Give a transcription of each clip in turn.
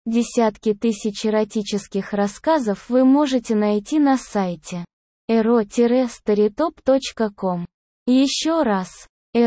Десятки тысяч эротических рассказов вы можете найти на сайте ero-storytop.com. Еще раз,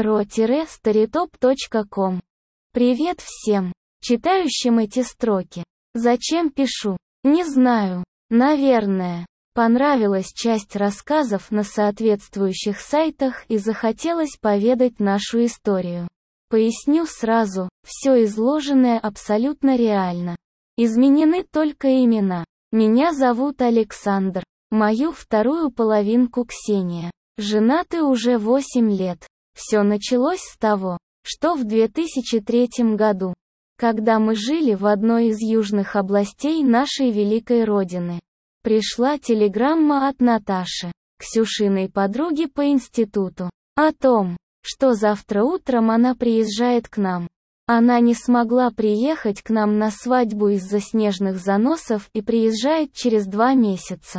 ero-storytop.com. Привет всем, читающим эти строки. Зачем пишу? Не знаю. Наверное, понравилась часть рассказов на соответствующих сайтах и захотелось поведать нашу историю. Поясню сразу, все изложенное абсолютно реально. Изменены только имена. Меня зовут Александр. Мою вторую половинку Ксения. Женаты уже 8 лет. Все началось с того, что в 2003 году, когда мы жили в одной из южных областей нашей великой родины, пришла телеграмма от Наташи, Ксюшиной подруги по институту, о том, что завтра утром она приезжает к нам. Она не смогла приехать к нам на свадьбу из-за снежных заносов и приезжает через 2 месяца.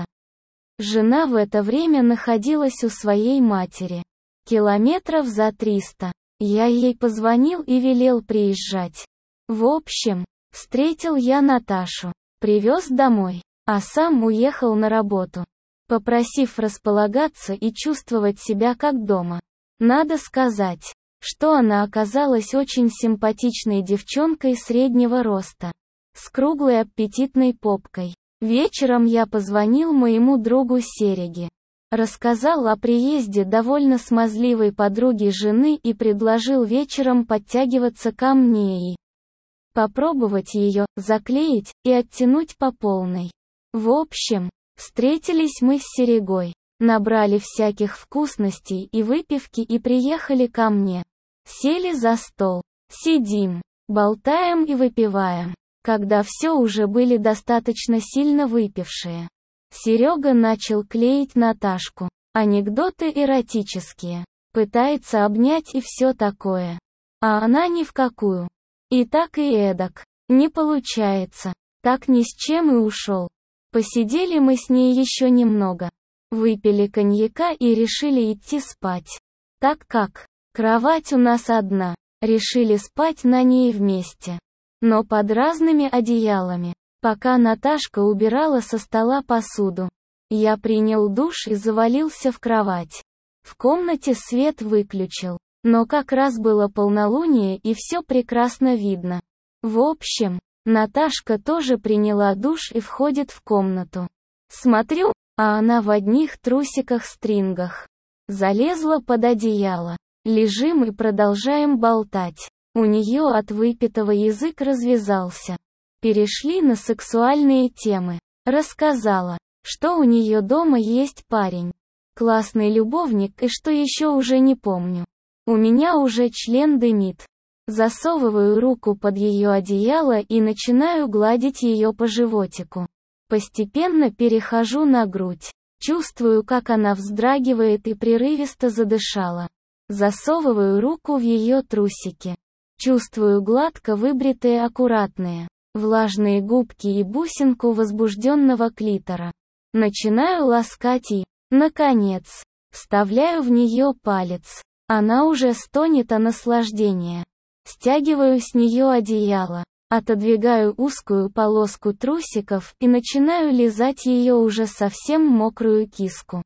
Жена в это время находилась у своей матери. Километров за 300. Я ей позвонил и велел приезжать. В общем, встретил я Наташу, привез домой, а сам уехал на работу, попросив располагаться и чувствовать себя как дома. Надо сказать, что она оказалась очень симпатичной девчонкой среднего роста, с круглой аппетитной попкой. Вечером я позвонил моему другу Сереге, рассказал о приезде довольно смазливой подруги жены и предложил вечером подтягиваться ко мне и попробовать ее заклеить и оттянуть по полной. В общем, встретились мы с Серегой, набрали всяких вкусностей и выпивки и приехали ко мне. Сели за стол, сидим, болтаем и выпиваем. Когда все уже были достаточно сильно выпившие, Серега начал клеить Наташку. Анекдоты эротические. Пытается обнять и все такое. А она ни в какую. И так и эдак. Не получается. Так ни с чем и ушел. Посидели мы с ней еще немного. Выпили коньяка и решили идти спать. Так как кровать у нас одна, решили спать на ней вместе. Но под разными одеялами. Пока Наташка убирала со стола посуду, я принял душ и завалился в кровать. В комнате свет выключил, но как раз было полнолуние и все прекрасно видно. В общем, Наташка тоже приняла душ и входит в комнату. Смотрю, а она в одних трусиках-стрингах. Залезла под одеяло. Лежим и продолжаем болтать. У нее от выпитого язык развязался. Перешли на сексуальные темы. Рассказала, что у нее дома есть парень. Классный любовник и что еще уже не помню. У меня уже член дымит. Засовываю руку под ее одеяло и начинаю гладить ее по животику. Постепенно перехожу на грудь. Чувствую, как она вздрагивает и прерывисто задышала. Засовываю руку в ее трусики. Чувствую гладко выбритые аккуратные, влажные губки и бусинку возбужденного клитора. Начинаю ласкать и, наконец, вставляю в нее палец. Она уже стонет от наслаждения. Стягиваю с нее одеяло, отодвигаю узкую полоску трусиков и начинаю лизать ее уже совсем мокрую киску.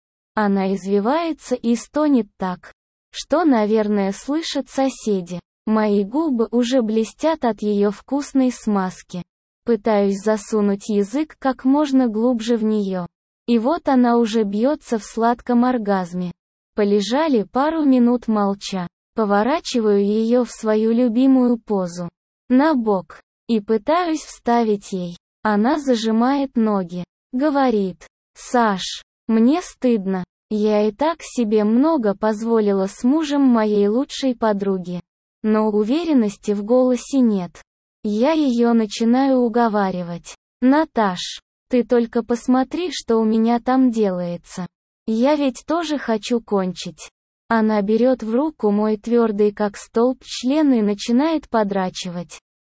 Она извивается и стонет так, что, наверное, слышат соседи. Мои губы уже блестят от ее вкусной смазки. Пытаюсь засунуть язык как можно глубже в нее. И вот она уже бьется в сладком оргазме. Полежали пару минут молча. Поворачиваю ее в свою любимую позу. На бок. И пытаюсь вставить ей. Она зажимает ноги. Говорит: «Саш, мне стыдно. Я и так себе много позволила с мужем моей лучшей подруги». Но уверенности в голосе нет. Я ее начинаю уговаривать. «Наташ, ты только посмотри, что у меня там делается. Я ведь тоже хочу кончить». Она берет в руку мой твердый как столб член и начинает подрачивать.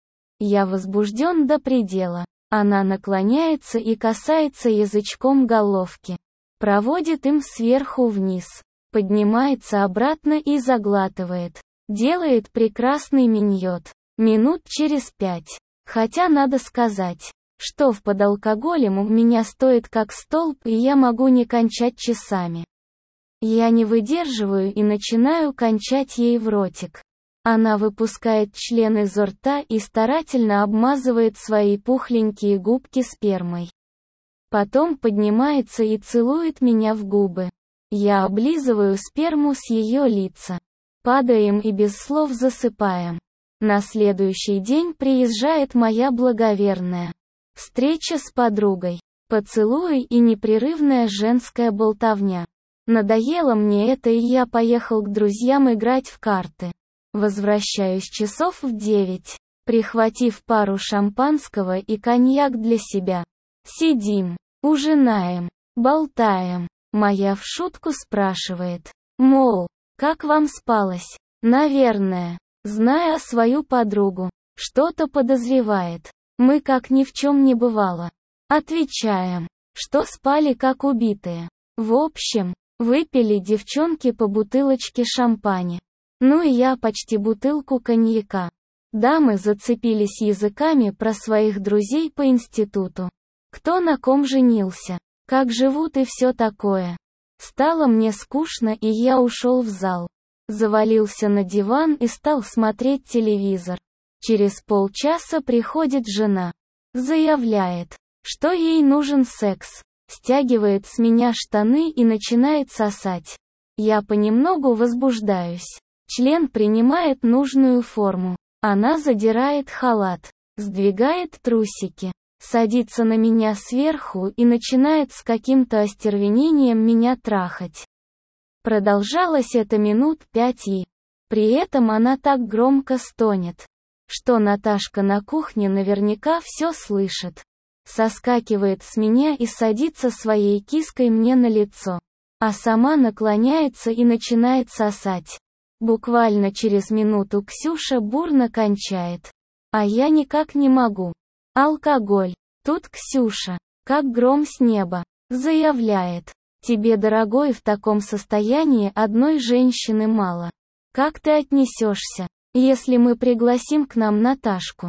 Я возбужден до предела. Она наклоняется и касается язычком головки. Проводит им сверху вниз. Поднимается обратно и заглатывает. Делает прекрасный миньот. Минут через 5. Хотя надо сказать, что под алкоголем у меня стоит как столб, и я могу не кончать часами. Я не выдерживаю и начинаю кончать ей в ротик. Она выпускает член изо рта и старательно обмазывает свои пухленькие губки спермой. Потом поднимается и целует меня в губы. Я облизываю сперму с ее лица. Падаем и без слов засыпаем. На следующий день приезжает моя благоверная. Встреча с подругой. Поцелуи и непрерывная женская болтовня. Надоело мне это, и я поехал к друзьям играть в карты. Возвращаюсь часов в 9, прихватив пару шампанского и коньяк для себя. Сидим, ужинаем, болтаем. Моя в шутку спрашивает, мол, как вам спалось? Наверное, зная свою подругу, что-то подозревает. Мы как ни в чем не бывало. Отвечаем, что спали как убитые. В общем, выпили девчонки по бутылочке шампани. Ну и я почти бутылку коньяка. Дамы зацепились языками про своих друзей по институту. Кто на ком женился, как живут и все такое. Стало мне скучно, и я ушел в зал. Завалился на диван и стал смотреть телевизор. Через полчаса приходит жена. Заявляет, что ей нужен секс. Стягивает с меня штаны и начинает сосать. Я понемногу возбуждаюсь. Член принимает нужную форму. Она задирает халат, сдвигает трусики, садится на меня сверху и начинает с каким-то остервенением меня трахать. Продолжалось это минут 5 и... При этом она так громко стонет, что Наташка на кухне наверняка все слышит. Соскакивает с меня и садится своей киской мне на лицо. А сама наклоняется и начинает сосать. Буквально через минуту Ксюша бурно кончает. А я никак не могу. Алкоголь. Тут Ксюша, как гром с неба, заявляет. Тебе, дорогой, в таком состоянии одной женщины мало. Как ты отнесешься, если мы пригласим к нам Наташку?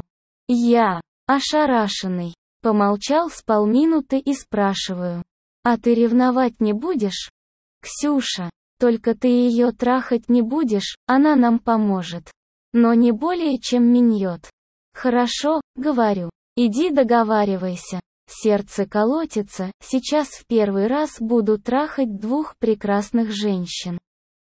Я, ошарашенный, помолчал с полминуты и спрашиваю. А ты ревновать не будешь? Ксюша, только ты ее трахать не будешь, она нам поможет. Но не более чем миньет. Хорошо, говорю, иди договаривайся. Сердце колотится, сейчас в первый раз буду трахать двух прекрасных женщин.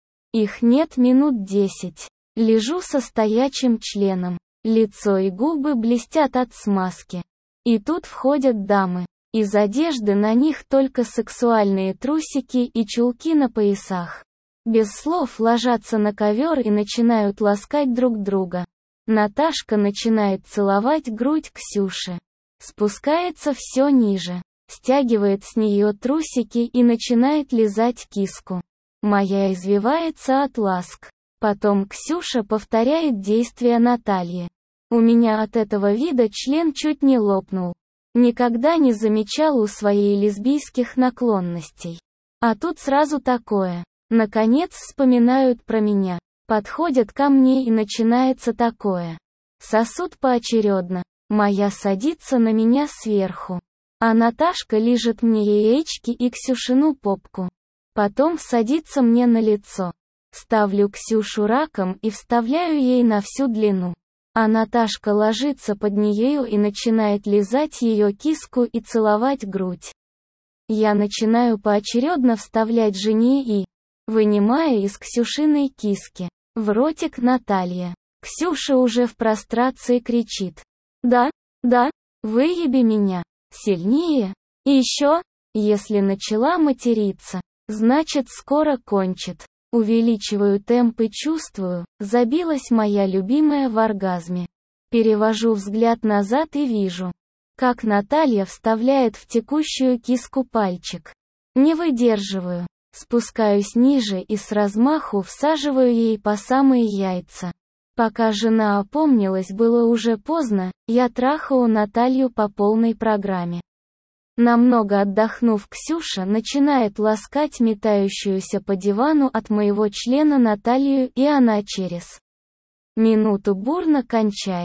Их нет минут 10. Лежу со стоячим членом. Лицо и губы блестят от смазки. И тут входят дамы. Из одежды на них только сексуальные трусики и чулки на поясах. Без слов ложатся на ковер и начинают ласкать друг друга. Наташка начинает целовать грудь Ксюши. Спускается все ниже. Стягивает с нее трусики и начинает лизать киску. Моя извивается от ласк. Потом Ксюша повторяет действия Натальи. У меня от этого вида член чуть не лопнул. Никогда не замечал у своей лесбийских наклонностей. А тут сразу такое. Наконец вспоминают про меня. Подходят ко мне и начинается такое. Сосут поочередно. Моя садится на меня сверху. А Наташка лижет мне яички и Ксюшину попку. Потом садится мне на лицо. Ставлю Ксюшу раком и вставляю ей на всю длину. А Наташка ложится под нею и начинает лизать ее киску и целовать грудь. Я начинаю поочередно вставлять жене и, вынимая из Ксюшиной киски, в ротик Наталья. Ксюша уже в прострации кричит. Да, выеби меня. Сильнее. И еще, если начала материться, значит скоро кончит. Увеличиваю темп и чувствую, забилась моя любимая в оргазме. Перевожу взгляд назад и вижу, как Наталья вставляет в текущую киску пальчик. Не выдерживаю, спускаюсь ниже и с размаху всаживаю ей по самые яйца. Пока жена опомнилась, было уже поздно, я трахаю Наталью по полной программе. Намного отдохнув, Ксюша начинает ласкать метающуюся по дивану от моего члена Наталью, и она через минуту бурно кончает.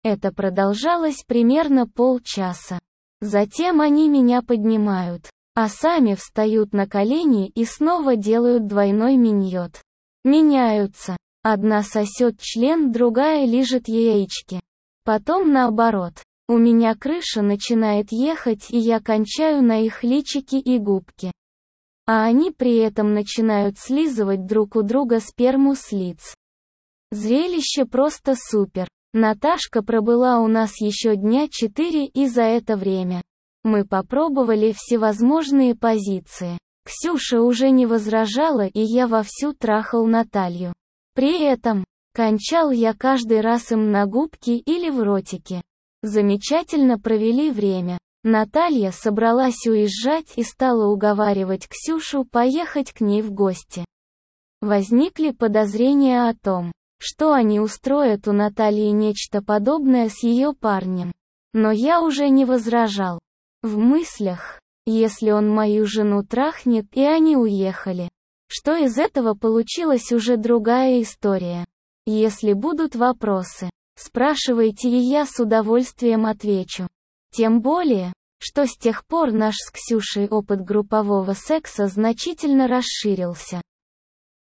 Это продолжалось примерно полчаса. Затем они меня поднимают, а сами встают на колени и снова делают двойной миньот. Меняются. Одна сосет член, другая лижет яички. Потом наоборот. У меня крыша начинает ехать, и я кончаю на их личики и губки. А они при этом начинают слизывать друг у друга сперму с лиц. Зрелище просто супер. Наташка пробыла у нас еще дня 4, и за это время мы попробовали всевозможные позиции. Ксюша уже не возражала, и я вовсю трахал Наталью. При этом кончал я каждый раз им на губки или в ротики. Замечательно провели время. Наталья собралась уезжать и стала уговаривать Ксюшу поехать к ней в гости. Возникли подозрения о том, что они устроят у Натальи нечто подобное с ее парнем. Но я уже не возражал. В мыслях, если он мою жену трахнет и они уехали. Что из этого получилась уже другая история. Если будут вопросы, спрашивайте, и я с удовольствием отвечу. Тем более, что с тех пор наш с Ксюшей опыт группового секса значительно расширился.